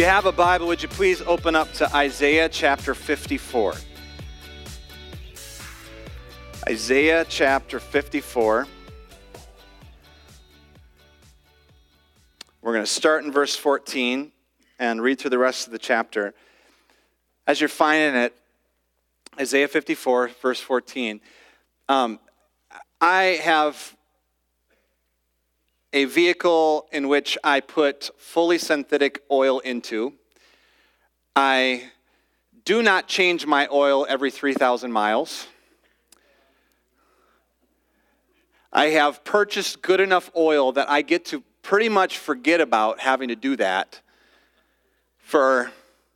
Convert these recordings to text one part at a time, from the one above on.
have a Bible, would you please open up to Isaiah chapter 54. Isaiah chapter 54. We're going to start in verse 14 and read through the rest of the chapter. As you're finding it, Isaiah 54, verse 14. I have a vehicle in which I put fully synthetic oil into. I do not change my oil every 3,000 miles. I have purchased good enough oil that I get to pretty much forget about having to do that for,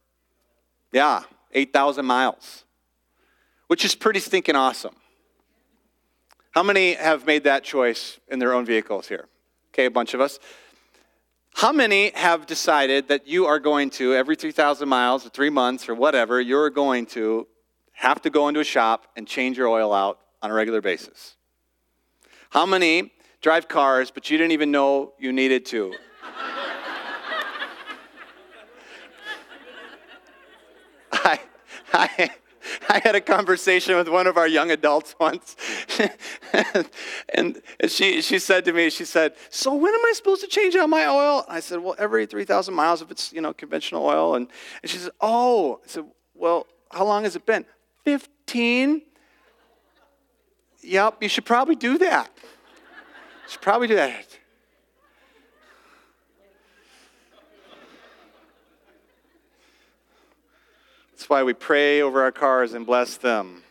8,000 miles, which is pretty stinking awesome. How many have made that choice in their own vehicles here? Okay, a bunch of us. How many have decided that you are going to, every 3,000 miles or 3 months or whatever, you're going to have to go into a shop and change your oil out on a regular basis? How many drive cars, but you didn't even know you needed to? I had a conversation with one of our young adults once, and she said to me, so when am I supposed to change out my oil? I said, well, every 3,000 miles if it's, conventional oil. And she said, oh. I said, well, how long has it been? 15? Yep, you should probably do that. That's why we pray over our cars and bless them.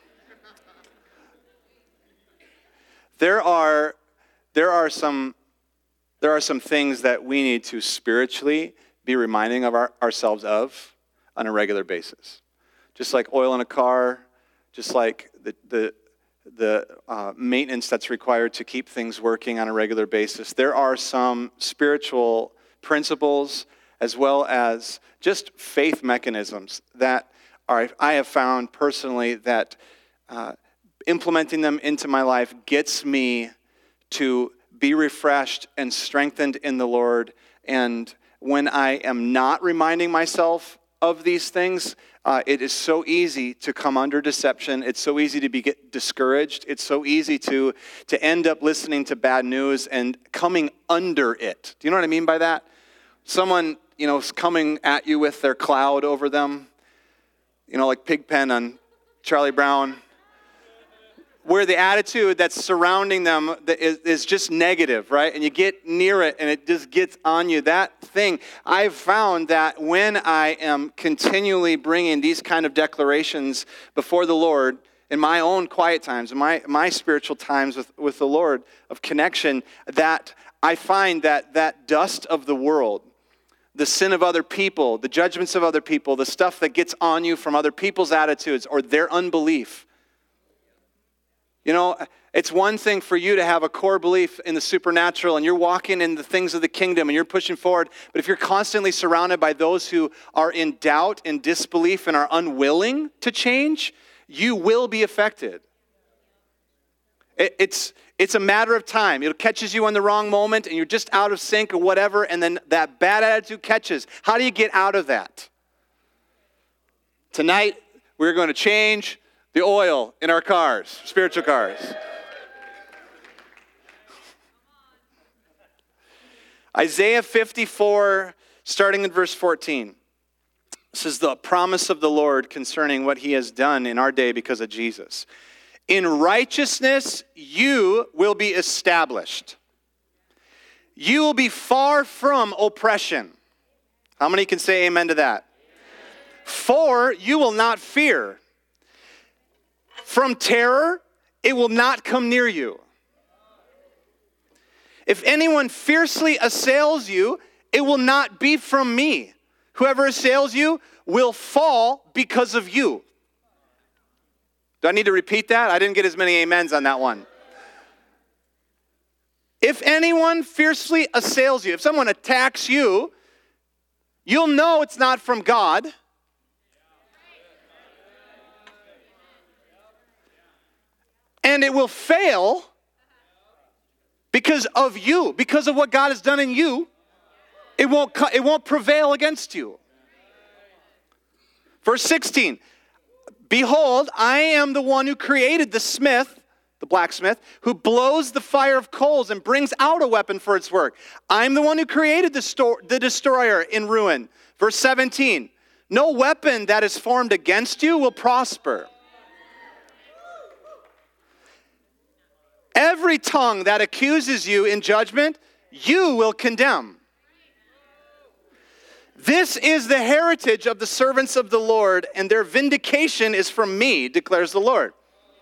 There are some things that we need to spiritually be reminding of ourselves of on a regular basis. Just like oil in a car, just like the maintenance that's required to keep things working on a regular basis. There are some spiritual principles as well as just faith mechanisms that I have found personally that implementing them into my life gets me to be refreshed and strengthened in the Lord. And when I am not reminding myself of these things, it is so easy to come under deception. It's so easy to get discouraged. It's so easy to end up listening to bad news and coming under it. Do you know what I mean by that? Someone, is coming at you with their cloud over them, like Pigpen on Charlie Brown, where the attitude that's surrounding them is just negative, right? And you get near it and it just gets on you. That thing, I've found that when I am continually bringing these kind of declarations before the Lord in my own quiet times, in my spiritual times with the Lord of connection, that I find that dust of the world, the sin of other people, the judgments of other people, the stuff that gets on you from other people's attitudes or their unbelief. It's one thing for you to have a core belief in the supernatural and you're walking in the things of the kingdom and you're pushing forward. But if you're constantly surrounded by those who are in doubt and disbelief and are unwilling to change, you will be affected. It's a matter of time. It catches you in the wrong moment and you're just out of sync or whatever, and then that bad attitude catches. How do you get out of that? Tonight, we're going to change the oil in our cars, spiritual cars. Isaiah 54, starting in verse 14. This is the promise of the Lord concerning what he has done in our day because of Jesus. In righteousness, you will be established. You will be far from oppression. How many can say amen to that? Amen. For you will not fear. From terror, it will not come near you. If anyone fiercely assails you, it will not be from me. Whoever assails you will fall because of you. Do I need to repeat that? I didn't get as many amens on that one. If anyone fiercely assails you, if someone attacks you, you'll know it's not from God. And it will fail because of you, because of what God has done in you. It won't prevail against you. Verse 16, behold, I am the one who created the smith, the blacksmith, who blows the fire of coals and brings out a weapon for its work. I'm the one who created the destroyer in ruin. Verse 17, no weapon that is formed against you will prosper. Every tongue that accuses you in judgment, you will condemn. This is the heritage of the servants of the Lord, and their vindication is from me, declares the Lord.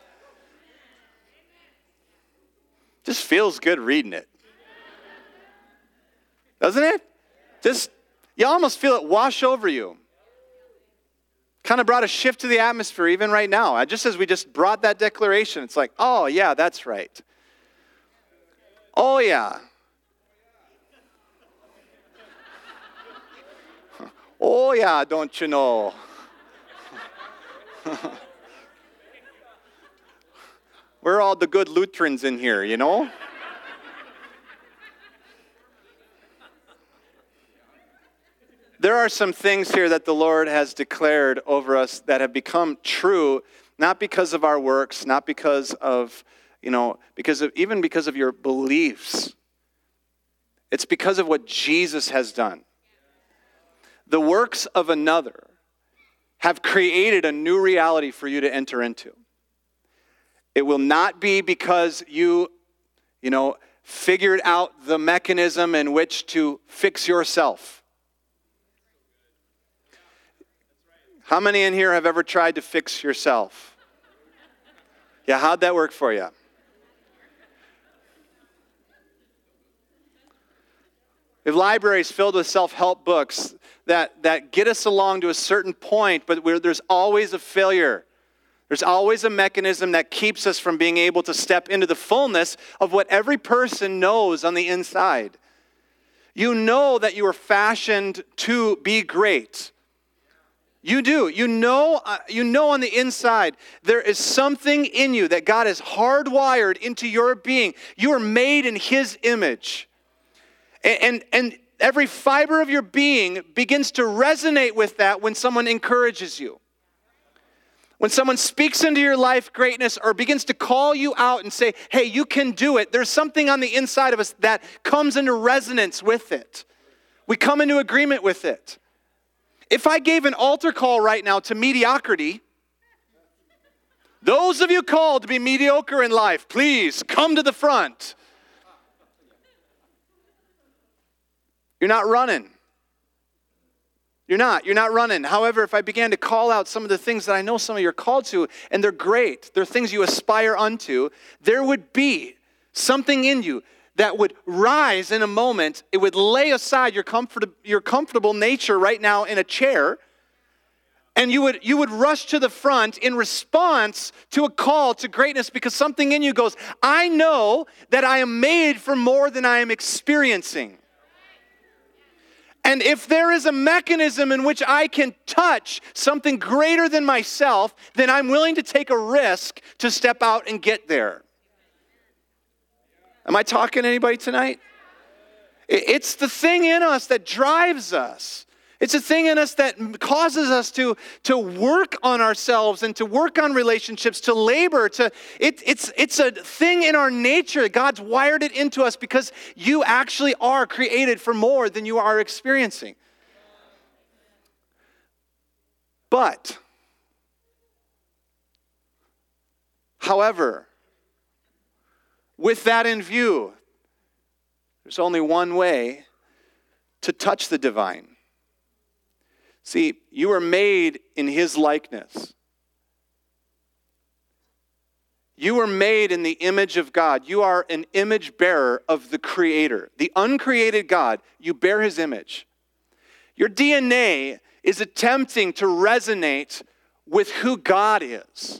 Just feels good reading it. Doesn't it? You almost feel it wash over you. Kind of brought a shift to the atmosphere even right now. Just as we just brought that declaration, it's like, oh yeah, that's right. Oh yeah. Oh yeah, don't you know? We're all the good Lutherans in here, you know? There are some things here that the Lord has declared over us that have become true, not because of our works, not because of, because of your beliefs. It's because of what Jesus has done. The works of another have created a new reality for you to enter into. It will not be because you figured out the mechanism in which to fix yourself. How many in here have ever tried to fix yourself? Yeah, how'd that work for you? We have libraries filled with self-help books that get us along to a certain point, but there's always a failure. There's always a mechanism that keeps us from being able to step into the fullness of what every person knows on the inside. You know that you are fashioned to be great. You do. You know on the inside there is something in you that God has hardwired into your being. You are made in His image. And every fiber of your being begins to resonate with that when someone encourages you. When someone speaks into your life greatness or begins to call you out and say, hey, you can do it, there's something on the inside of us that comes into resonance with it. We come into agreement with it. If I gave an altar call right now to mediocrity, those of you called to be mediocre in life, please come to the front. You're not running. You're not running. However, if I began to call out some of the things that I know some of you are called to, and they're great, they're things you aspire unto, there would be something in you that would rise in a moment. It would lay aside your comfortable nature right now in a chair, and you would rush to the front in response to a call to greatness because something in you goes, I know that I am made for more than I am experiencing. And if there is a mechanism in which I can touch something greater than myself, then I'm willing to take a risk to step out and get there. Am I talking to anybody tonight? It's the thing in us that drives us. It's a thing in us that causes us to work on ourselves and to work on relationships, to labor. It's a thing in our nature. God's wired it into us because you actually are created for more than you are experiencing. But, however, with that in view, there's only one way to touch the divine. See, you are made in His likeness. You were made in the image of God. You are an image bearer of the Creator. The uncreated God, you bear His image. Your DNA is attempting to resonate with who God is.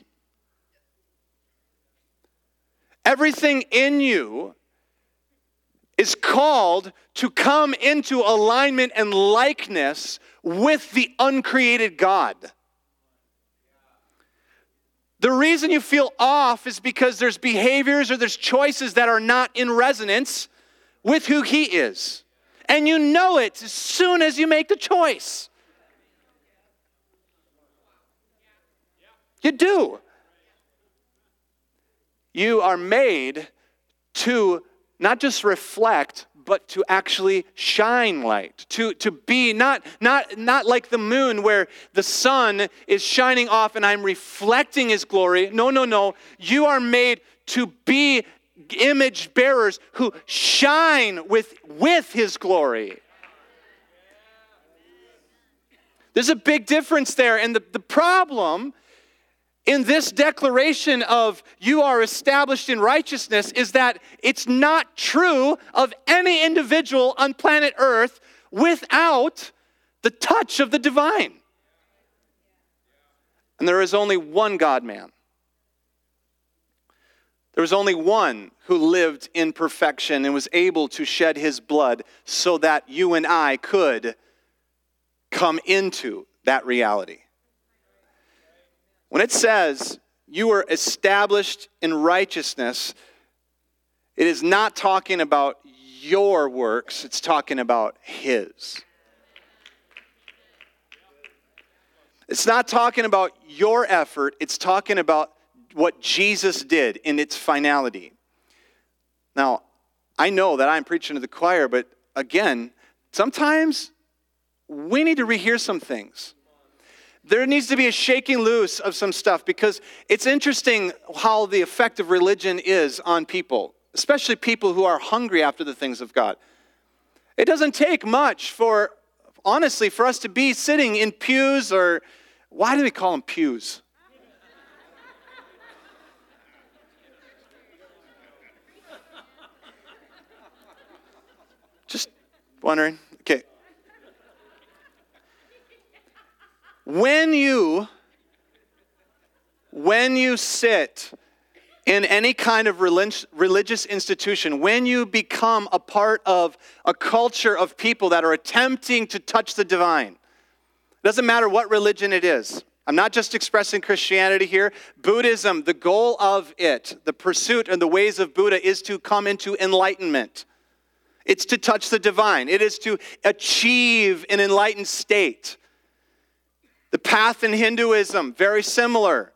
Everything in you is called to come into alignment and likeness with the uncreated God. The reason you feel off is because there's behaviors or there's choices that are not in resonance with who He is. And you know it as soon as you make the choice. You do. You are made to not just reflect, but to actually shine light. To be not like the moon where the sun is shining off and I'm reflecting his glory. No. You are made to be image bearers who shine with his glory. There's a big difference there. And the problem in this declaration of you are established in righteousness is that it's not true of any individual on planet Earth without the touch of the divine. And there is only one God-man. There was only one who lived in perfection and was able to shed his blood so that you and I could come into that reality. When it says you were established in righteousness, it is not talking about your works, it's talking about his. It's not talking about your effort, it's talking about what Jesus did in its finality. Now, I know that I'm preaching to the choir, but again, sometimes we need to rehear some things. There needs to be a shaking loose of some stuff because it's interesting how the effect of religion is on people, especially people who are hungry after the things of God. It doesn't take much honestly, for us to be sitting in pews or, why do they call them pews? Just wondering. Okay. When you sit in any kind of religious institution, when you become a part of a culture of people that are attempting to touch the divine, it doesn't matter what religion it is. I'm not just expressing Christianity here. Buddhism, the goal of it, the pursuit and the ways of Buddha is to come into enlightenment. It's to touch the divine. It is to achieve an enlightened state. The path in Hinduism, very similar.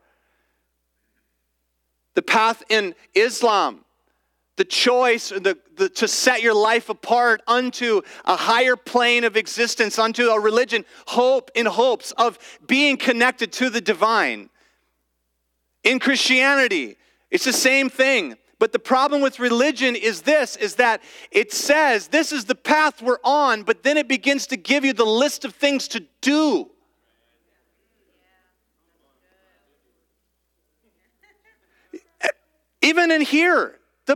The path in Islam, the choice to set your life apart unto a higher plane of existence, unto a religion, hopes of being connected to the divine. In Christianity, it's the same thing. But the problem with religion is that it says this is the path we're on, but then it begins to give you the list of things to do. Even in here,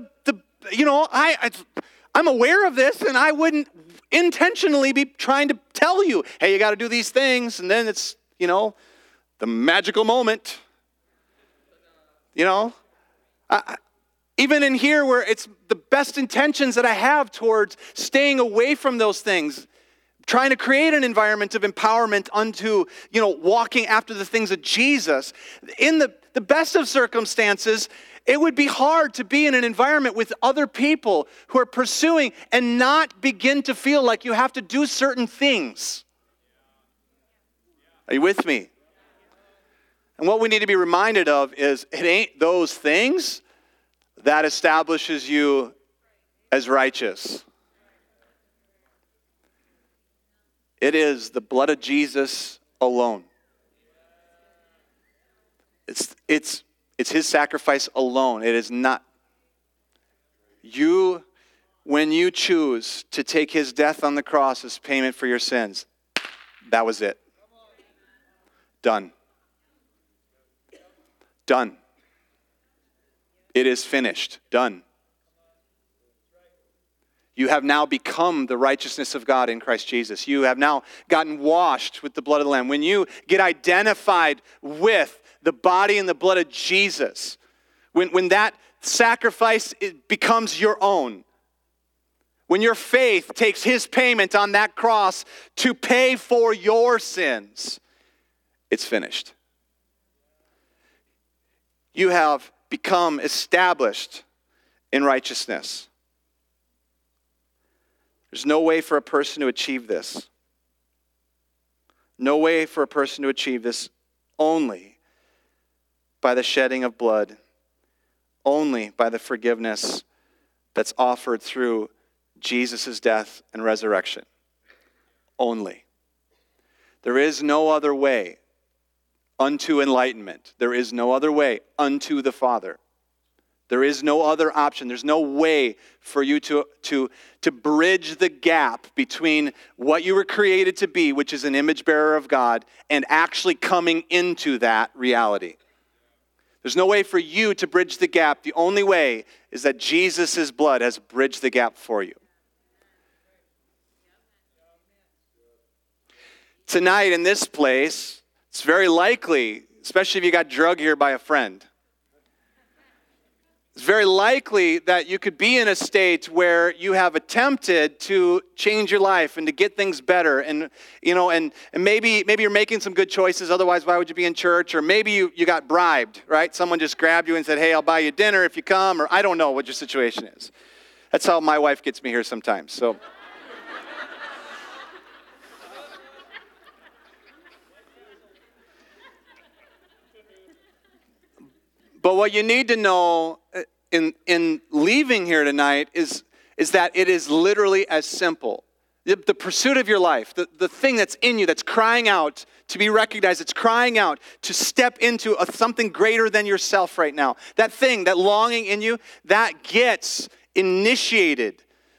I'm aware of this, and I wouldn't intentionally be trying to tell you, hey, you got to do these things, and then it's, the magical moment. Even in here where it's the best intentions that I have towards staying away from those things, trying to create an environment of empowerment unto, walking after the things of Jesus. In the best of circumstances, it would be hard to be in an environment with other people who are pursuing and not begin to feel like you have to do certain things. Are you with me? And what we need to be reminded of is it ain't those things that establishes you as righteous. It is the blood of Jesus alone. It's his sacrifice alone. It is not you. When you choose to take his death on the cross as payment for your sins, that was it. Done. Done. It is finished. Done. You have now become the righteousness of God in Christ Jesus. You have now gotten washed with the blood of the Lamb. When you get identified with the body and the blood of Jesus, when that sacrifice becomes your own, when your faith takes his payment on that cross to pay for your sins, it's finished. You have become established in righteousness. There's no way for a person to achieve this. No way for a person to achieve this only by the shedding of blood, only by the forgiveness that's offered through Jesus' death and resurrection. Only. There is no other way unto enlightenment. There is no other way unto the Father. There is no other option. There's no way for you to bridge the gap between what you were created to be, which is an image bearer of God, and actually coming into that reality. There's no way for you to bridge the gap. The only way is that Jesus' blood has bridged the gap for you. Tonight in this place, it's very likely, especially if you got drugged here by a friend, it's very likely that you could be in a state where you have attempted to change your life and to get things better. And, and maybe you're making some good choices. Otherwise, why would you be in church? Or maybe you got bribed, right? Someone just grabbed you and said, hey, I'll buy you dinner if you come. Or I don't know what your situation is. That's how my wife gets me here sometimes. So, but what you need to know in leaving here tonight is that it is literally as simple. The pursuit of your life, the thing that's in you, that's crying out to be recognized, it's crying out to step into something greater than yourself right now. That thing, that longing in you, that gets initiated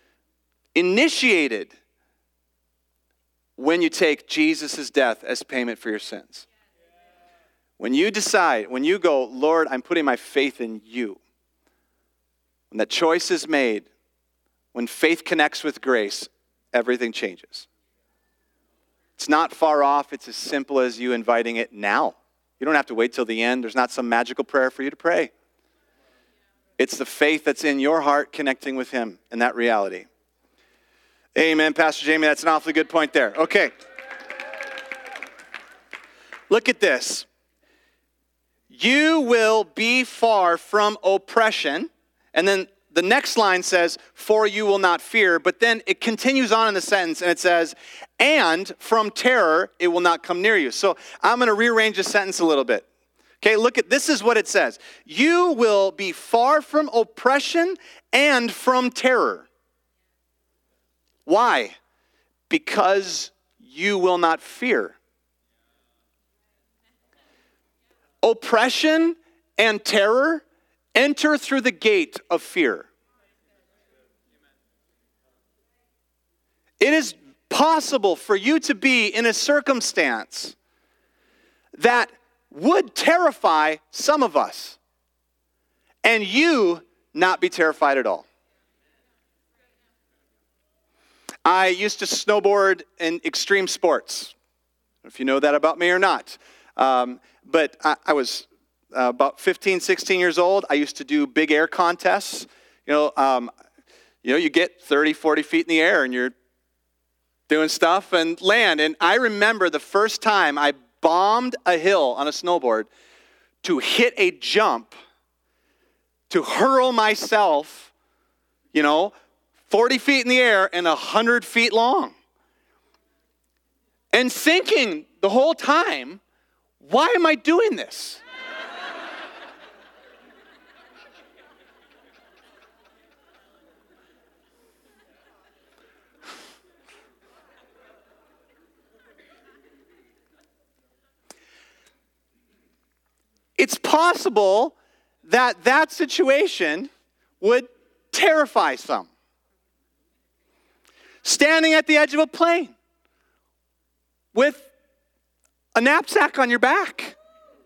when you take Jesus' death as payment for your sins. When you decide, when you go, Lord, I'm putting my faith in you. When that choice is made, when faith connects with grace, everything changes. It's not far off. It's as simple as you inviting it now. You don't have to wait till the end. There's not some magical prayer for you to pray. It's the faith that's in your heart connecting with him and that reality. Amen, Pastor Jamie. That's an awfully good point there. Okay. Look at this. You will be far from oppression. And then the next line says, for you will not fear. But then it continues on in the sentence and it says, and from terror it will not come near you. So I'm going to rearrange the sentence a little bit. Okay, look at, this is what it says. You will be far from oppression and from terror. Why? Because you will not fear. Oppression and terror enter through the gate of fear. It is possible for you to be in a circumstance that would terrify some of us, and you not be terrified at all. I used to snowboard in extreme sports. I don't know if you know that about me or not. But I was about 15, 16 years old. I used to do big air contests. You get 30, 40 feet in the air and you're doing stuff and land. And I remember the first time I bombed a hill on a snowboard to hit a jump, to hurl myself, 40 feet in the air and 100 feet long. And thinking the whole time, why am I doing this? It's possible that situation would terrify some. Standing at the edge of a plane with a knapsack on your back.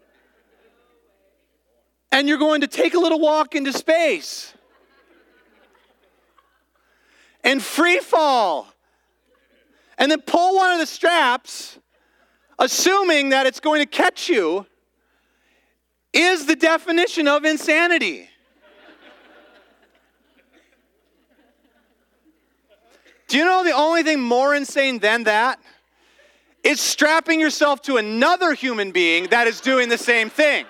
And you're going to take a little walk into space. And free fall. And then pull one of the straps, assuming that it's going to catch you, is the definition of insanity. Do you know the only thing more insane than that is strapping yourself to another human being that is doing the same thing?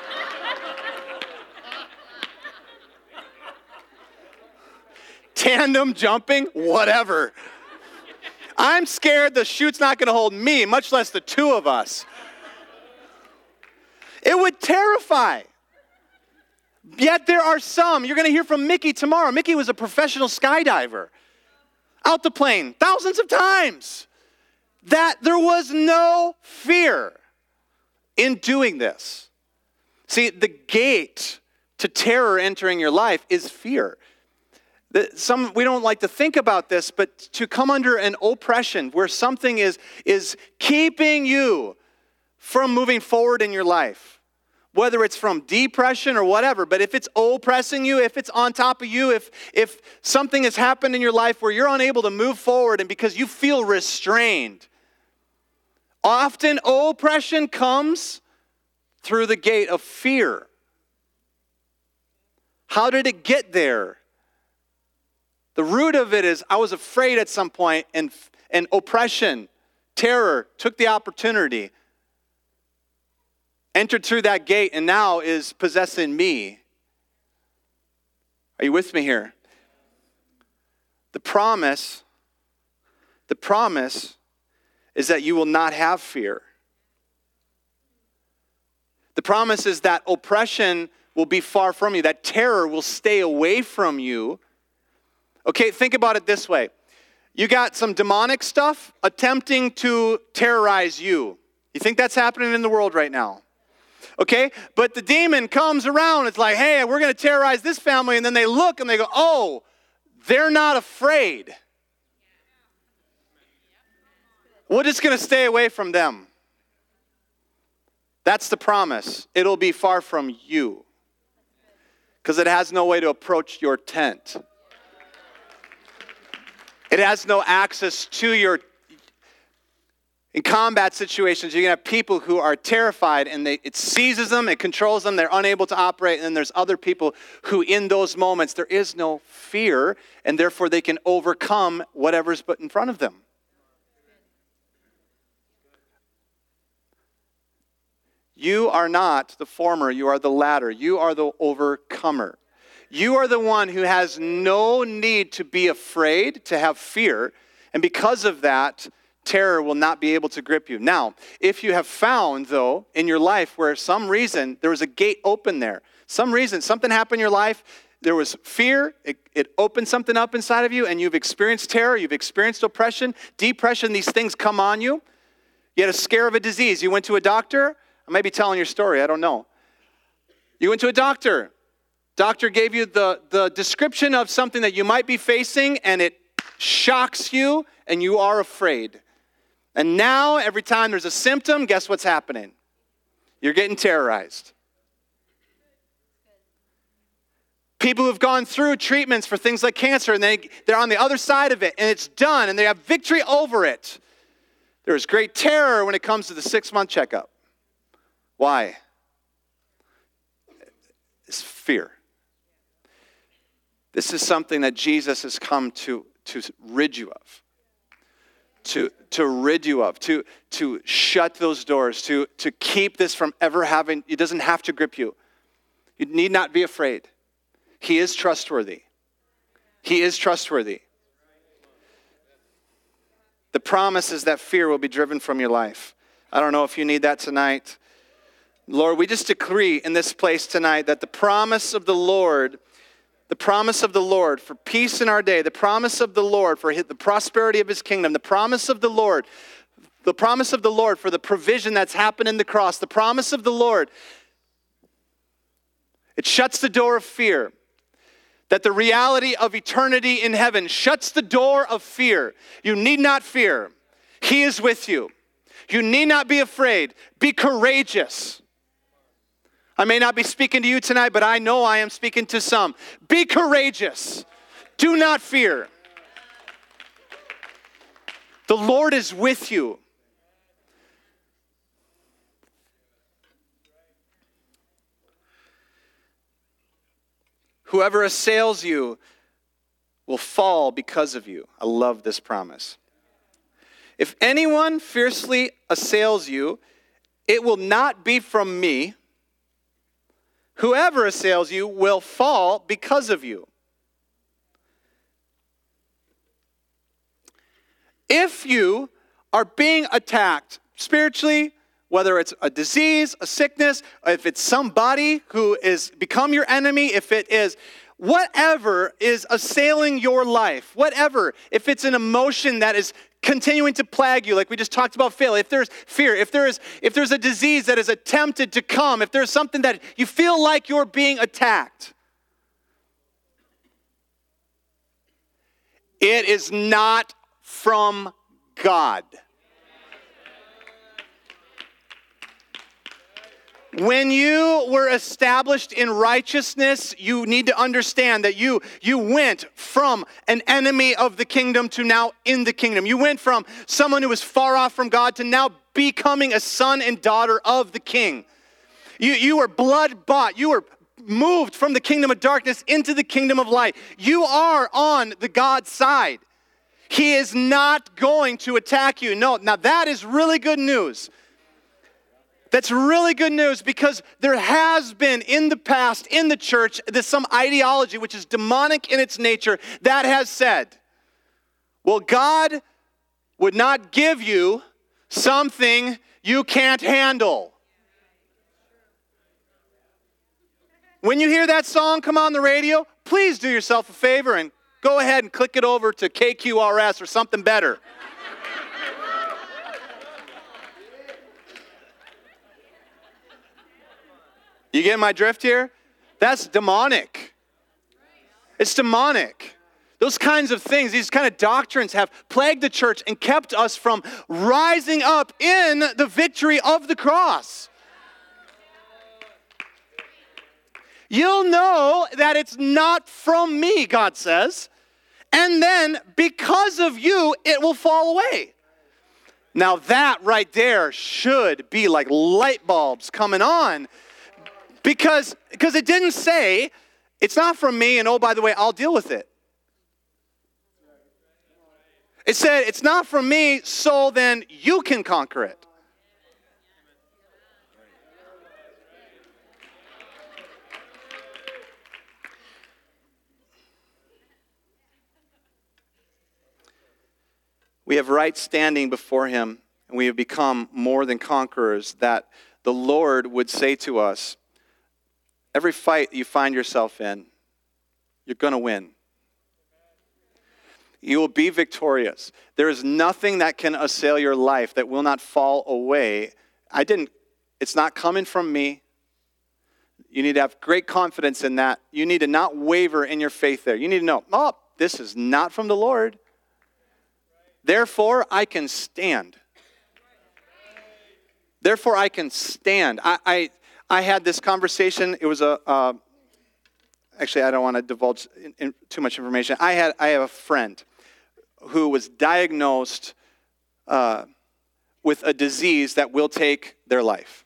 Tandem jumping, whatever. I'm scared the chute's not going to hold me, much less the two of us. It would terrify. Yet there are some. You're going to hear from Mickey tomorrow. Mickey was a professional skydiver. Out the plane thousands of times. That there was no fear in doing this. See, the gate to terror entering your life is fear. We don't like to think about this, but to come under an oppression where something is keeping you from moving forward in your life, whether it's from depression or whatever, but if it's oppressing you, if it's on top of you, if something has happened in your life where you're unable to move forward and because you feel restrained, often oppression comes through the gate of fear. How did it get there? The root of it is I was afraid at some point, and oppression, terror took the opportunity, entered through that gate, and now is possessing me. Are you with me here? The promise is that you will not have fear. The promise is that oppression will be far from you, that terror will stay away from you. Okay, think about it this way. You got some demonic stuff attempting to terrorize you. You think that's happening in the world right now? Okay, but the demon comes around, it's like, hey, we're going to terrorize this family, and then they look and they go, oh, they're not afraid. We're just going to stay away from them. That's the promise. It'll be far from you because it has no way to approach your tent. It has no access to your... In combat situations, you're going to have people who are terrified and it seizes them, it controls them, they're unable to operate, and then there's other people who in those moments, there is no fear, and therefore they can overcome whatever's put in front of them. You are not the former, you are the latter. You are the overcomer. You are the one who has no need to be afraid, to have fear, and because of that, terror will not be able to grip you. Now, if you have found, though, in your life where some reason there was a gate open there, some reason, something happened in your life, there was fear, it opened something up inside of you, and you've experienced terror, you've experienced oppression, depression, these things come on you. You had a scare of a disease. You went to a doctor. I may be telling your story, I don't know. You went to a doctor. Doctor gave you the description of something that you might be facing, and it shocks you, and you are afraid. And now, every time there's a symptom, guess what's happening? You're getting terrorized. People who've gone through treatments for things like cancer, and they're on the other side of it, and it's done, and they have victory over it. There's great terror when it comes to the 6-month checkup. Why? It's fear. This is something that Jesus has come to rid you of. To rid you of, to shut those doors, to keep this from ever having, it doesn't have to grip you. You need not be afraid. He is trustworthy. He is trustworthy. The promise is that fear will be driven from your life. I don't know if you need that tonight. Lord, we just decree in this place tonight that the promise of the Lord for peace in our day, the promise of the Lord for the prosperity of his kingdom, the promise of the Lord for the provision that's happened in the cross, the promise of the Lord, it shuts the door of fear. That the reality of eternity in heaven shuts the door of fear. You need not fear. He is with you. You need not be afraid. Be courageous. I may not be speaking to you tonight, but I know I am speaking to some. Be courageous. Do not fear. The Lord is with you. Whoever assails you will fall because of you. I love this promise. If anyone fiercely assails you, it will not be from me. Whoever assails you will fall because of you. If you are being attacked spiritually, Whether it's a disease, a sickness, if it's somebody who is become your enemy, if it is whatever is assailing your life, whatever, if it's an emotion that is continuing to plague you, like we just talked about failure, if there's fear, if there's a disease that is attempted to come, if there's something that you feel like you're being attacked, it is not from God. When you were established in righteousness, you need to understand that you went from an enemy of the kingdom to now in the kingdom. You went from someone who was far off from God to now becoming a son and daughter of the King. You were blood bought. You were moved from the kingdom of darkness into the kingdom of light. You are on the God side. He is not going to attack you. No, now that is really good news. That's really good news, because there has been in the past, in the church, there's some ideology which is demonic in its nature that has said, well, God would not give you something you can't handle. When you hear that song come on the radio, please do yourself a favor and go ahead and click it over to KQRS or something better. You get my drift here? That's demonic. It's demonic. Those kinds of things, these kind of doctrines have plagued the church and kept us from rising up in the victory of the cross. You'll know that it's not from me, God says, and then because of you, it will fall away. Now that right there should be like light bulbs coming on. Because it didn't say, it's not from me, and oh, by the way, I'll deal with it. It said, it's not from me, so then you can conquer it. We have right standing before Him, and we have become more than conquerors, that the Lord would say to us, every fight you find yourself in, you're going to win. You will be victorious. There is nothing that can assail your life that will not fall away. It's not coming from me. You need to have great confidence in that. You need to not waver in your faith there. You need to know, this is not from the Lord. Therefore, I can stand. Therefore, I can stand. I had this conversation. It was actually, I don't want to divulge in too much information. I have a friend who was diagnosed with a disease that will take their life.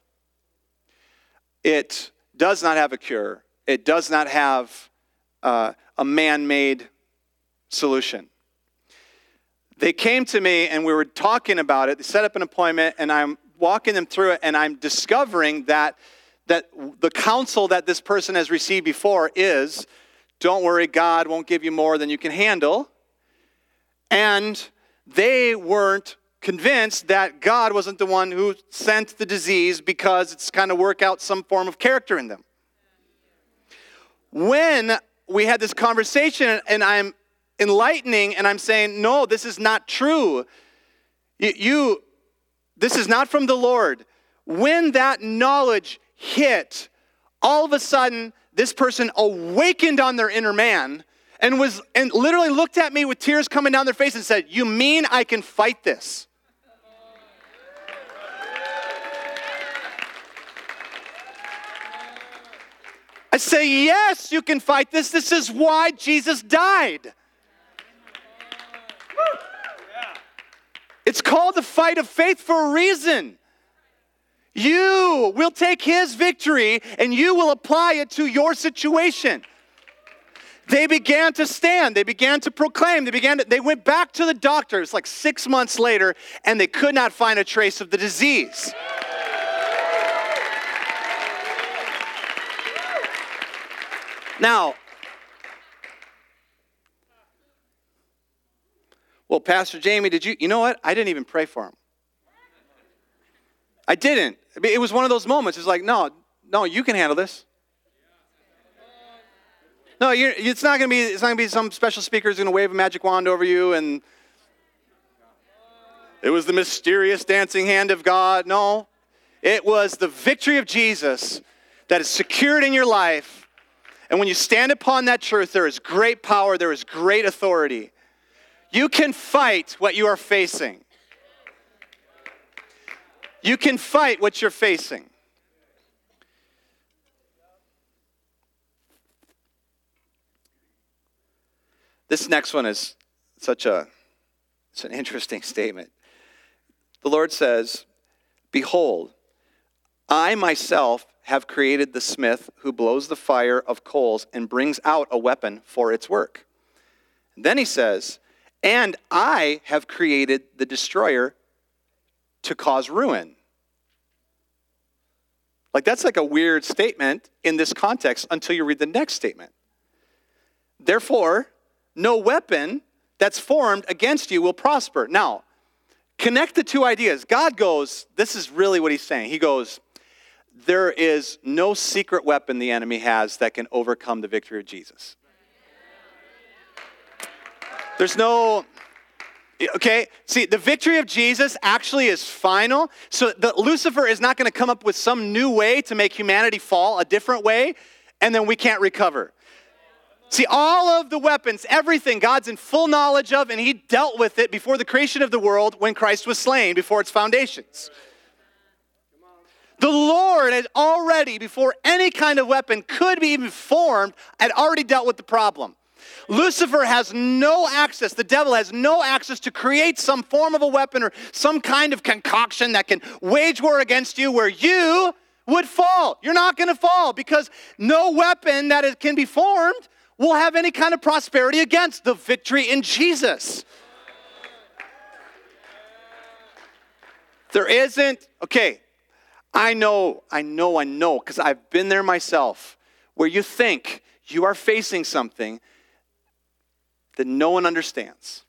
It does not have a cure. It does not have a man-made solution. They came to me and we were talking about it. They set up an appointment and I'm walking them through it, and I'm discovering that the counsel that this person has received before is, don't worry, God won't give you more than you can handle. And they weren't convinced that God wasn't the one who sent the disease because it's kind of work out some form of character in them. When we had this conversation and I'm enlightening and I'm saying, no, this is not true. This is not from the Lord. When that knowledge hit, all of a sudden, this person awakened on their inner man and literally looked at me with tears coming down their face and said, you mean I can fight this? I say, yes, you can fight this. This is why Jesus died. It's called the fight of faith for a reason. You will take His victory and you will apply it to your situation. They began to stand. They began to proclaim. They went back to the doctors like 6 months later, and they could not find a trace of the disease. Now, well, Pastor Jamie, you know what? I didn't even pray for him. I didn't. It was one of those moments. It's like, no, you can handle this. No, it's not going to be some special speaker who's going to wave a magic wand over you and it was the mysterious dancing hand of God. No, it was the victory of Jesus that is secured in your life. And when you stand upon that truth, there is great power, there is great authority. You can fight what you are facing. You can fight what you're facing. This next one is it's an interesting statement. The Lord says, "Behold, I myself have created the smith who blows the fire of coals and brings out a weapon for its work." And then he says, "And I have created the destroyer to cause ruin." Like that's like a weird statement in this context until you read the next statement. "Therefore, no weapon that's formed against you will prosper." Now, connect the two ideas. God goes, this is really what he's saying. He goes, there is no secret weapon the enemy has that can overcome the victory of Jesus. There's no, okay, see, the victory of Jesus actually is final. So Lucifer is not going to come up with some new way to make humanity fall a different way, and then we can't recover. See, all of the weapons, everything God's in full knowledge of, and he dealt with it before the creation of the world when Christ was slain, before its foundations. The Lord had already, before any kind of weapon could be even formed, had already dealt with the problem. Lucifer has no access, the devil has no access to create some form of a weapon or some kind of concoction that can wage war against you where you would fall. You're not going to fall because no weapon that can be formed will have any kind of prosperity against the victory in Jesus. There isn't, okay, I know, because I've been there myself, where you think you are facing something that no one understands.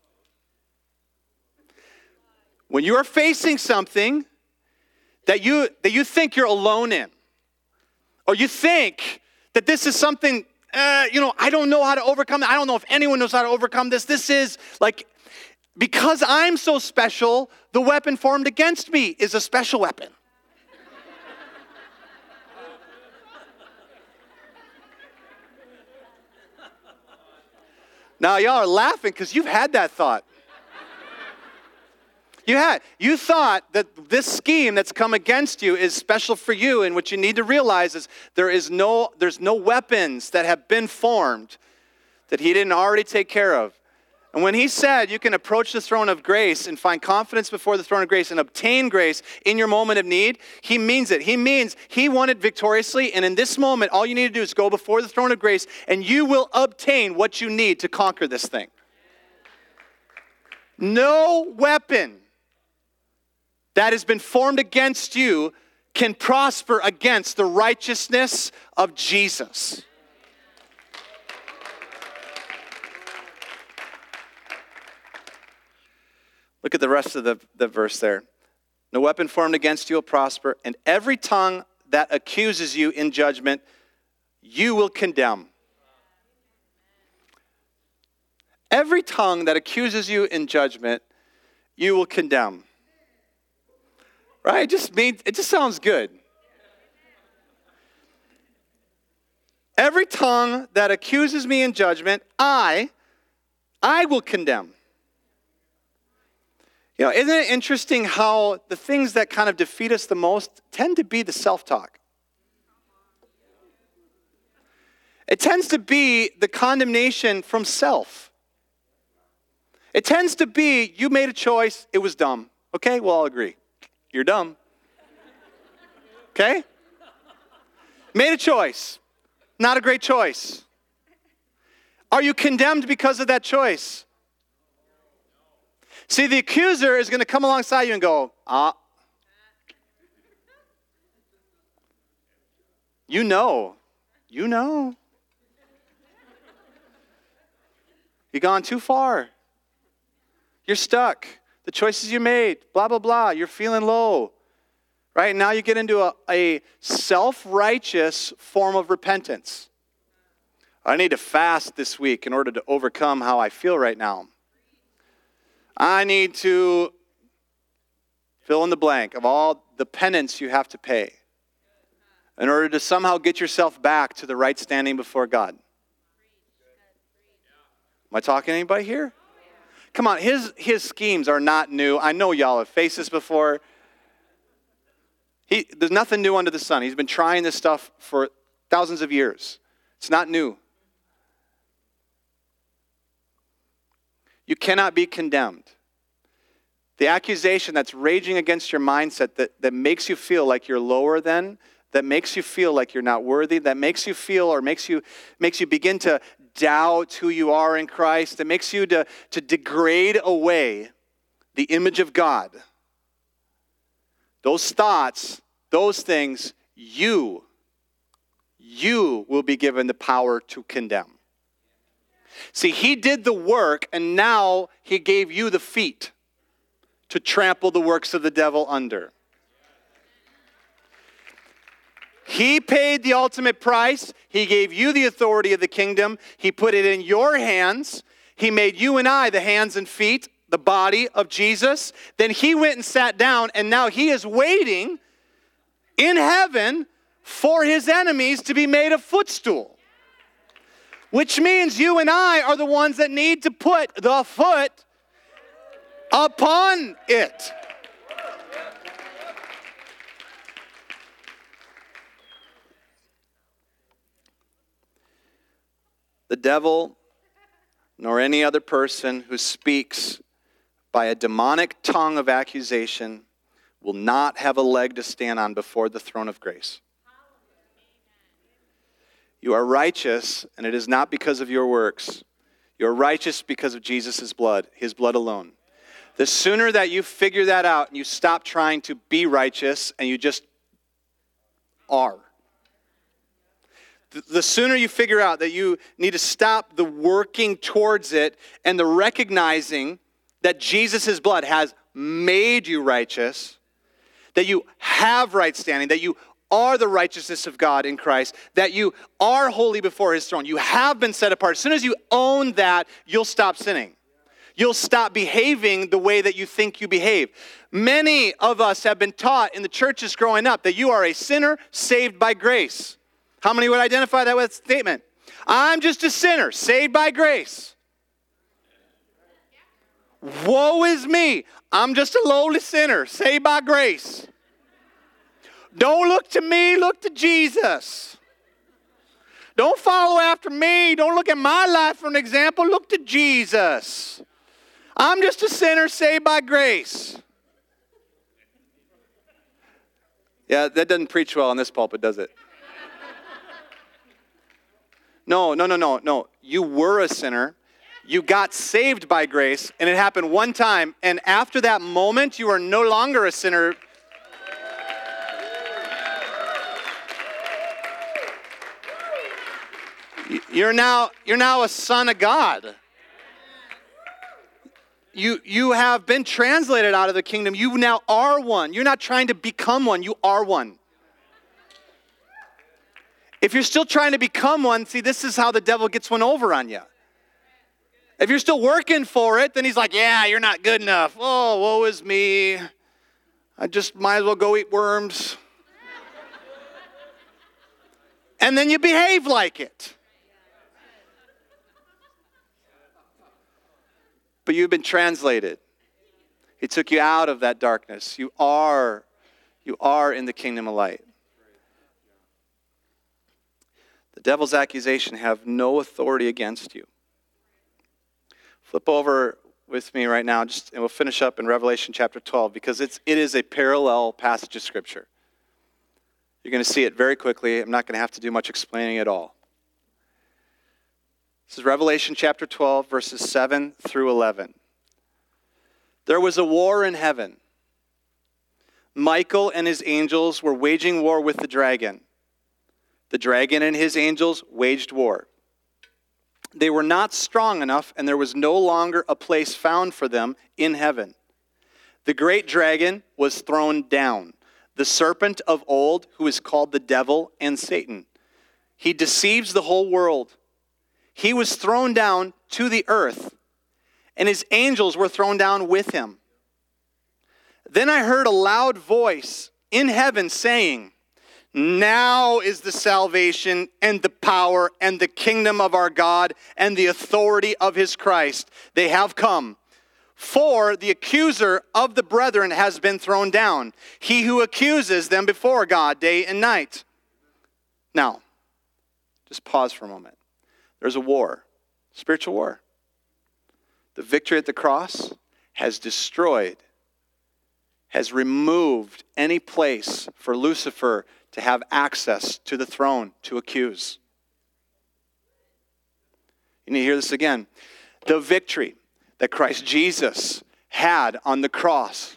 When you are facing something that you think you're alone in, or you think that this is something, I don't know how to overcome it. I don't know if anyone knows how to overcome this. This is like, because I'm so special, the weapon formed against me is a special weapon. Now, y'all are laughing because you've had that thought. You thought that this scheme that's come against you is special for you, and what you need to realize is there's no weapons that have been formed that he didn't already take care of. And when he said you can approach the throne of grace and find confidence before the throne of grace and obtain grace in your moment of need, he means it. He means he won it victoriously, and in this moment, all you need to do is go before the throne of grace, and you will obtain what you need to conquer this thing. No weapon that has been formed against you can prosper against the righteousness of Jesus. Look at the rest of the verse there. No weapon formed against you will prosper, and every tongue that accuses you in judgment, you will condemn. Every tongue that accuses you in judgment, you will condemn. Right? It just sounds good. Every tongue that accuses me in judgment, I will condemn. Isn't it interesting how the things that kind of defeat us the most tend to be the self-talk? It tends to be the condemnation from self. It tends to be, you made a choice, it was dumb. Okay, we'll all agree. You're dumb. Okay? Made a choice. Not a great choice. Are you condemned because of that choice? See, the accuser is going to come alongside you and go, you know. You've gone too far. You're stuck. The choices you made, blah, blah, blah. You're feeling low. Right? Now you get into a self-righteous form of repentance. I need to fast this week in order to overcome how I feel right now. I need to fill in the blank of all the penance you have to pay in order to somehow get yourself back to the right standing before God. Am I talking to anybody here? Come on, his schemes are not new. I know y'all have faced this before. There's nothing new under the sun. He's been trying this stuff for thousands of years. It's not new. You cannot be condemned. The accusation that's raging against your mindset that makes you feel like you're lower than, that makes you feel like you're not worthy, that makes you feel or makes you begin to doubt who you are in Christ, that makes you to degrade away the image of God. Those thoughts, those things, you will be given the power to condemn. See, he did the work, and now he gave you the feet to trample the works of the devil under. He paid the ultimate price. He gave you the authority of the kingdom. He put it in your hands. He made you and I the hands and feet, the body of Jesus. Then he went and sat down, and now he is waiting in heaven for his enemies to be made a footstool. Which means you and I are the ones that need to put the foot upon it. The devil, nor any other person who speaks by a demonic tongue of accusation will not have a leg to stand on before the throne of grace. You are righteous, and it is not because of your works. You are righteous because of Jesus' blood, his blood alone. The sooner that you figure that out and you stop trying to be righteous and you just are. The sooner you figure out that you need to stop the working towards it and the recognizing that Jesus' blood has made you righteous, that you have right standing, that you are the righteousness of God in Christ, that you are holy before his throne. You have been set apart. As soon as you own that, you'll stop sinning. You'll stop behaving the way that you think you behave. Many of us have been taught in the churches growing up that you are a sinner saved by grace. How many would identify that with a statement? I'm just a sinner saved by grace. Woe is me. I'm just a lowly sinner saved by grace. Don't look to me, look to Jesus. Don't follow after me. Don't look at my life for an example. Look to Jesus. I'm just a sinner saved by grace. Yeah, that doesn't preach well on this pulpit, does it? No. You were a sinner. You got saved by grace, and it happened one time. And after that moment, you are no longer a sinner. You're now a son of God. You have been translated out of the kingdom. You now are one. You're not trying to become one. You are one. If you're still trying to become one, see, this is how the devil gets one over on you. If you're still working for it, then he's like, yeah, you're not good enough. Oh, woe is me. I just might as well go eat worms. And then you behave like it. But you've been translated. He took you out of that darkness. You are in the kingdom of light. The devil's accusation have no authority against you. Flip over with me right now, and we'll finish up in Revelation chapter 12, because it is a parallel passage of Scripture. You're going to see it very quickly. I'm not going to have to do much explaining at all. This is Revelation chapter 12, verses 7 through 11. There was a war in heaven. Michael and his angels were waging war with the dragon. The dragon and his angels waged war. They were not strong enough, and there was no longer a place found for them in heaven. The great dragon was thrown down, the serpent of old, who is called the devil and Satan. He deceives the whole world. He was thrown down to the earth, and his angels were thrown down with him. Then I heard a loud voice in heaven saying, now is the salvation and the power and the kingdom of our God and the authority of his Christ. They have come. For the accuser of the brethren has been thrown down, he who accuses them before God day and night. Now, just pause for a moment. There's a war, spiritual war. The victory at the cross has destroyed, has removed any place for Lucifer to have access to the throne to accuse. You need to hear this again. The victory that Christ Jesus had on the cross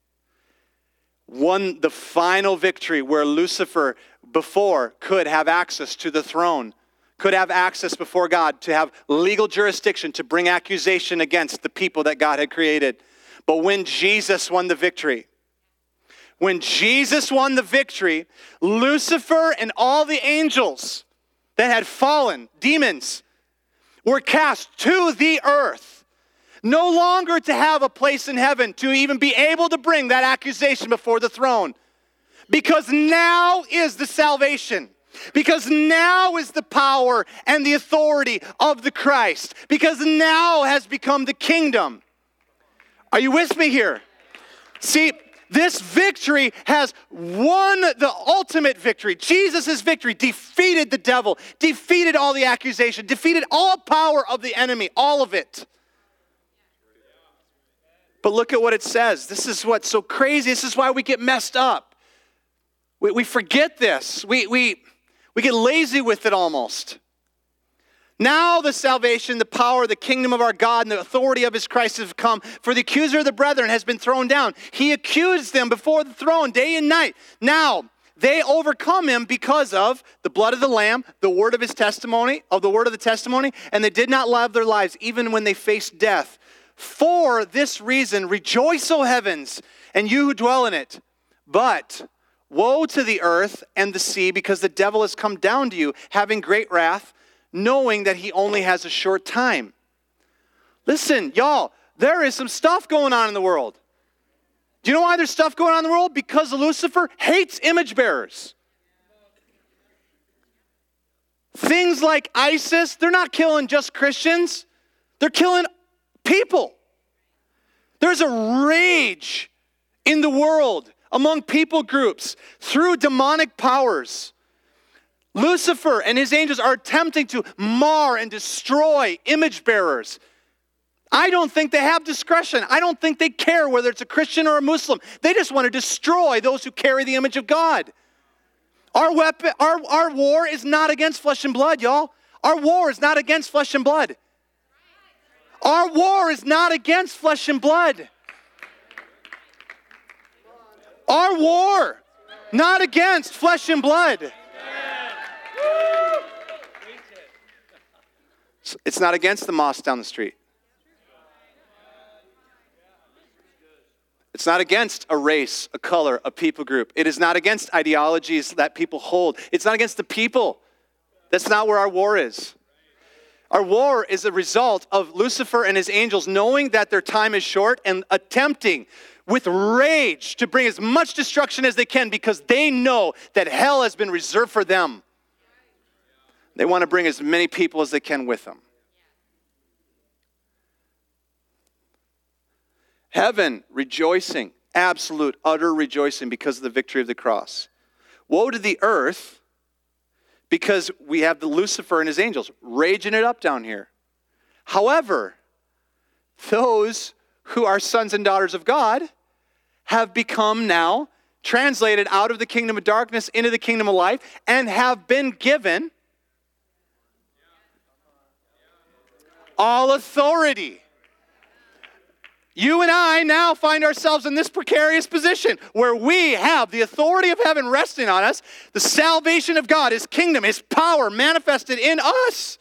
won the final victory where Lucifer before could have access to the throne, could have access before God, to have legal jurisdiction to bring accusation against the people that God had created. But when Jesus won the victory, Lucifer and all the angels that had fallen, demons, were cast to the earth, no longer to have a place in heaven to even be able to bring that accusation before the throne. Because now is the salvation. Because now is the power and the authority of the Christ. Because now has become the kingdom. Are you with me here? See, this victory has won the ultimate victory. Jesus' victory defeated the devil, defeated all the accusation, defeated all power of the enemy, all of it. But look at what it says. This is what's so crazy. This is why we get messed up. We forget this. We get lazy with it almost. Now the salvation, the power, the kingdom of our God, and the authority of his Christ have come. For the accuser of the brethren has been thrown down. He accused them before the throne day and night. Now they overcome him because of the blood of the Lamb, the word of his testimony, of the word of the testimony, and they did not love their lives even when they faced death. For this reason, rejoice, O heavens, and you who dwell in it. But woe to the earth and the sea, because the devil has come down to you, having great wrath, knowing that he only has a short time. Listen, y'all, there is some stuff going on in the world. Do you know why there's stuff going on in the world? Because Lucifer hates image bearers. Things like ISIS, they're not killing just Christians. They're killing people. There's a rage in the world among people groups through demonic powers. Lucifer and his angels are attempting to mar and destroy image bearers. I don't think they have discretion. I don't think they care whether it's a Christian or a Muslim. They just want to destroy those who carry the image of God. Our war is not against flesh and blood, y'all. Our war is not against flesh and blood. Our war is not against flesh and blood. Our war, not against flesh and blood. It's not against the mosque down the street. It's not against a race, a color, a people group. It is not against ideologies that people hold. It's not against the people. That's not where our war is. Our war is a result of Lucifer and his angels knowing that their time is short and attempting with rage to bring as much destruction as they can because they know that hell has been reserved for them. They want to bring as many people as they can with them. Heaven rejoicing, absolute, utter rejoicing because of the victory of the cross. Woe to the earth because we have the Lucifer and his angels raging it up down here. However, those who are sons and daughters of God have become now translated out of the kingdom of darkness into the kingdom of light and have been given all authority. You and I now find ourselves in this precarious position where we have the authority of heaven resting on us, the salvation of God, his kingdom, his power manifested in us.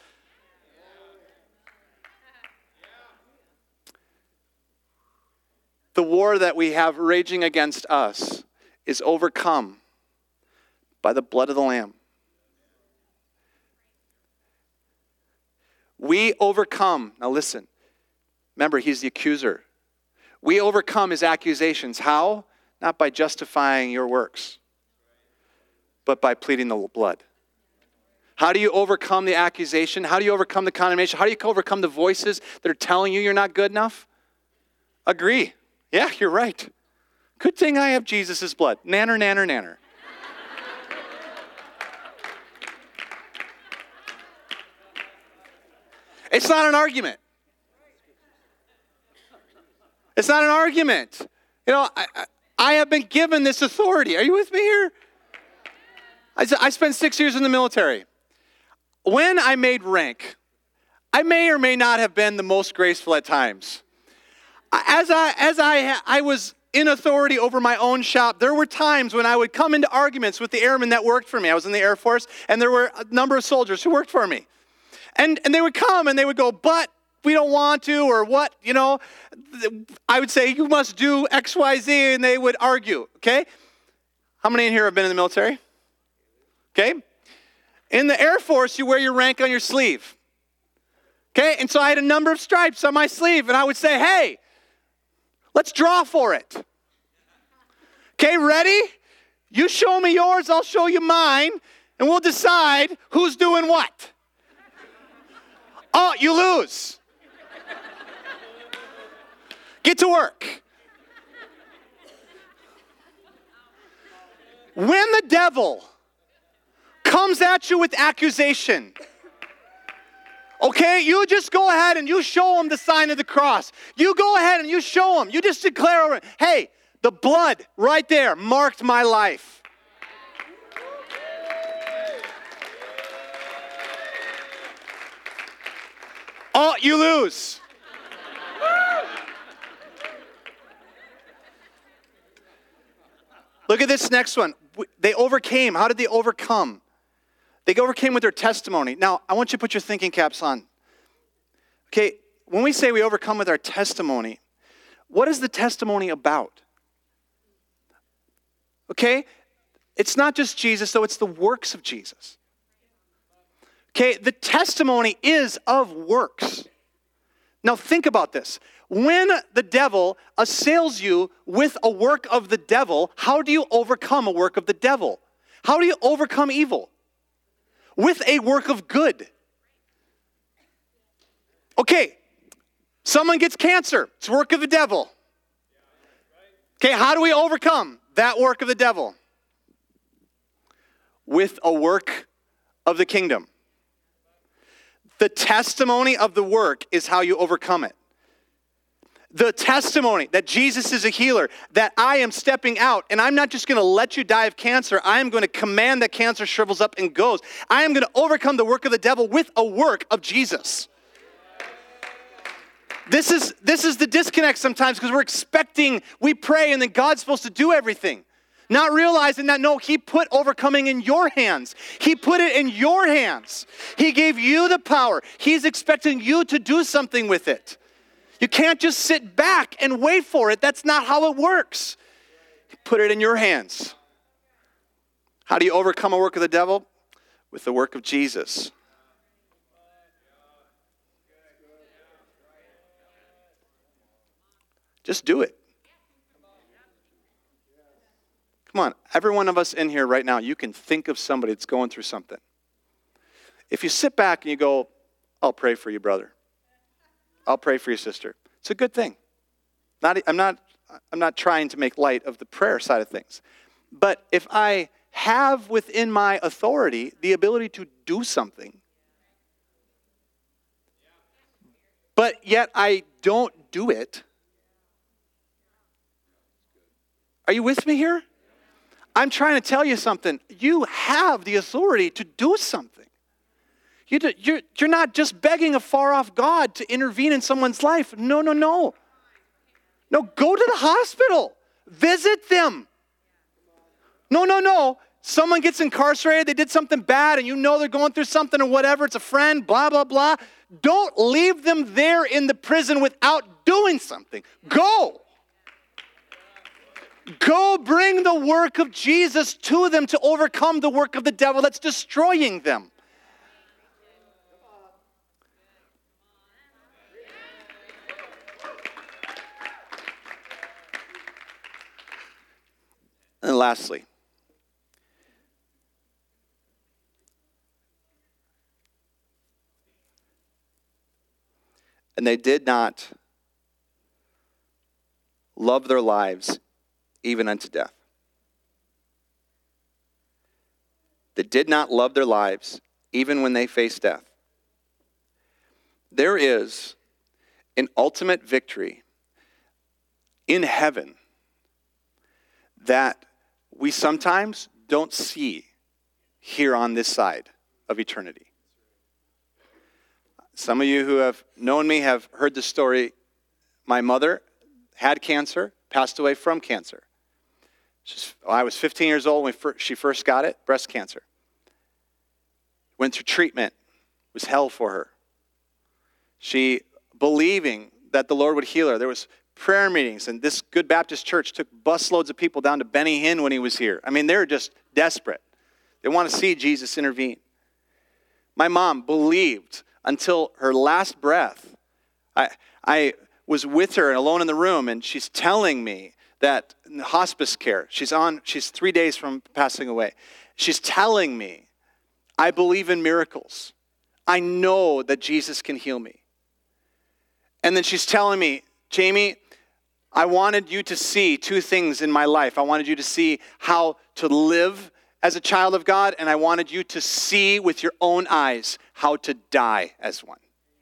The war that we have raging against us is overcome by the blood of the Lamb. We overcome, now listen, remember, he's the accuser. We overcome his accusations. How? Not by justifying your works, but by pleading the blood. How do you overcome the accusation? How do you overcome the condemnation? How do you overcome the voices that are telling you you're not good enough? Agree. Yeah, you're right. Good thing I have Jesus' blood. Nanner, nanner, nanner. It's not an argument. It's not an argument. You know, I have been given this authority. Are you with me here? I spent 6 years in the military. When I made rank, I may or may not have been the most graceful at times. As I was in authority over my own shop, there were times when I would come into arguments with the airmen that worked for me. I was in the Air Force, and there were a number of soldiers who worked for me. And they would come and they would go, but we don't want to, or what, you know. I would say, you must do X, Y, Z, and they would argue, okay? How many in here have been in the military? Okay? In the Air Force, you wear your rank on your sleeve. Okay? And so I had a number of stripes on my sleeve, and I would say, hey, let's draw for it. Okay, ready? You show me yours, I'll show you mine, and we'll decide who's doing what. Oh, you lose. Get to work. When the devil comes at you with accusation, okay, you just go ahead and you show him the sign of the cross. You go ahead and you show him. You just declare over it, hey, the blood right there marked my life. Oh, you lose. Look at this next one. They overcame. How did they overcome? They overcame with their testimony. Now, I want you to put your thinking caps on. Okay, when we say we overcome with our testimony, what is the testimony about? Okay, it's not just Jesus, though, it's the works of Jesus. Okay, the testimony is of works. Now think about this. When the devil assails you with a work of the devil, how do you overcome a work of the devil? How do you overcome evil? With a work of good. Okay, someone gets cancer. It's work of the devil. Okay, how do we overcome that work of the devil? With a work of the kingdom. The testimony of the work is how you overcome it. The testimony that Jesus is a healer, that I am stepping out, and I'm not just going to let you die of cancer. I am going to command that cancer shrivels up and goes. I am going to overcome the work of the devil with a work of Jesus. This is the disconnect sometimes, because we're expecting, we pray, and then God's supposed to do everything. Not realizing that, no, he put overcoming in your hands. He put it in your hands. He gave you the power. He's expecting you to do something with it. You can't just sit back and wait for it. That's not how it works. He put it in your hands. How do you overcome a work of the devil? With the work of Jesus. Just do it. Come on, every one of us in here right now, you can think of somebody that's going through something. If you sit back and you go, I'll pray for you, brother. I'll pray for your sister. It's a good thing. I'm not trying to make light of the prayer side of things. But if I have within my authority the ability to do something, but yet I don't do it, are you with me here? I'm trying to tell you something. You have the authority to do something. You're not just begging a far-off God to intervene in someone's life. No. No, go to the hospital. Visit them. No. Someone gets incarcerated, they did something bad, and you know they're going through something or whatever. It's a friend, blah, blah, blah. Don't leave them there in the prison without doing something. Go. Go bring the work of Jesus to them to overcome the work of the devil that's destroying them. And lastly, and they did not love their lives even unto death. They did not love their lives even when they faced death. There is an ultimate victory in heaven that we sometimes don't see here on this side of eternity. Some of you who have known me have heard the story. My mother had cancer, passed away from cancer. I was 15 years old when she first got it, breast cancer. Went through treatment. It was hell for her. She, believing that the Lord would heal her, there was prayer meetings, and this Good Baptist Church took busloads of people down to Benny Hinn when he was here. I mean, they were just desperate. They want to see Jesus intervene. My mom believed until her last breath. I was with her and alone in the room, and she's telling me that in hospice care, she's 3 days from passing away. She's telling me, I believe in miracles. I know that Jesus can heal me. And then she's telling me, Jamie, I wanted you to see two things in my life. I wanted you to see how to live as a child of God, and I wanted you to see with your own eyes how to die as one.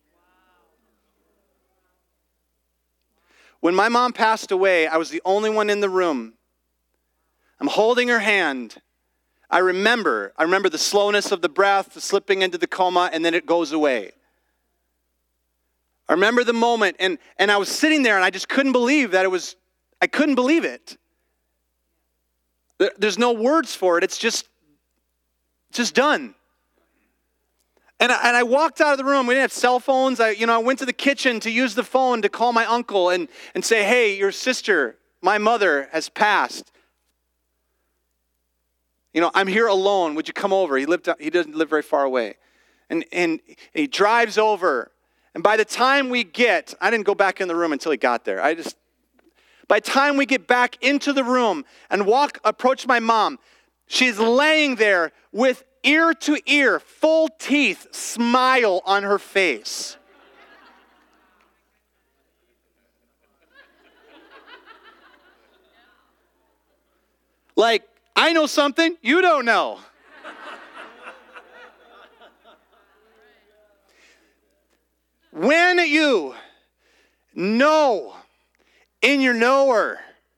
When my mom passed away, I was the only one in the room. I'm holding her hand. I remember the slowness of the breath, the slipping into the coma, and then it goes away. I remember the moment, and I was sitting there, and I just couldn't believe I couldn't believe it. There's no words for it. It's just done. And I walked out of the room. We didn't have cell phones. I went to the kitchen to use the phone to call my uncle and say, hey, your sister, my mother, has passed. I'm here alone. Would you come over? He doesn't live very far away. And he drives over. And by the time I didn't go back in the room until he got there. By the time we get back into the room and approach my mom, she's laying there with ear to ear, full teeth, smile on her face. Like, I know something you don't know. When you know in your knower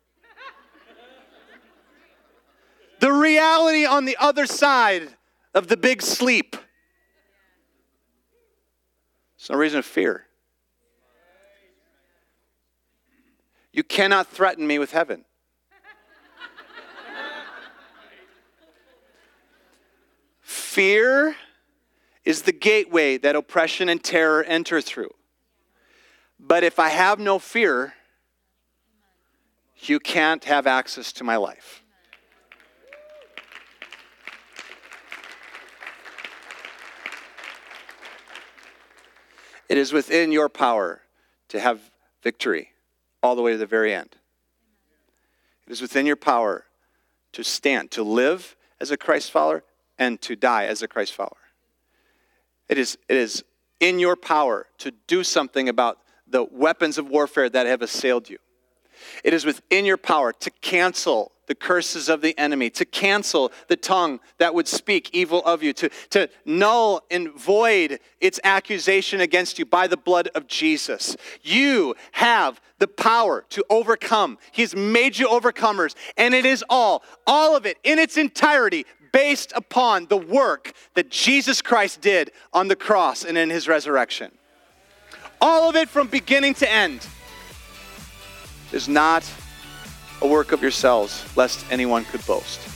the reality on the other side of the big sleep, there's no reason to fear. You cannot threaten me with heaven. Fear is the gateway that oppression and terror enter through. But if I have no fear, you can't have access to my life. It is within your power to have victory all the way to the very end. It is within your power to stand, to live as a Christ follower, and to die as a Christ follower. It is in your power to do something about the weapons of warfare that have assailed you. It is within your power to cancel the curses of the enemy, to cancel the tongue that would speak evil of you, to null and void its accusation against you by the blood of Jesus. You have the power to overcome. He's made you overcomers, and it is all of it in its entirety based upon the work that Jesus Christ did on the cross and in his resurrection. All of it from beginning to end is not a work of yourselves, lest anyone could boast.